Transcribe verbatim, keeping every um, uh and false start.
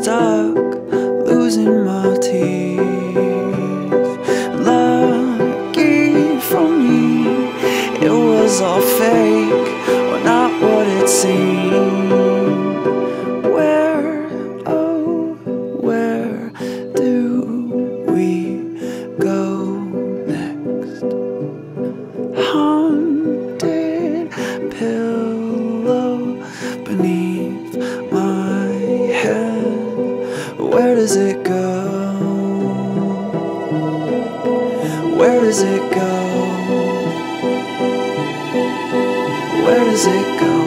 stuck, losing my teeth. Lucky for me, it was all fake, or not what it seemed. Where, oh, where do we go next? Haunted pillow beneath my head. Where does it go? Where does it go? Where does it go?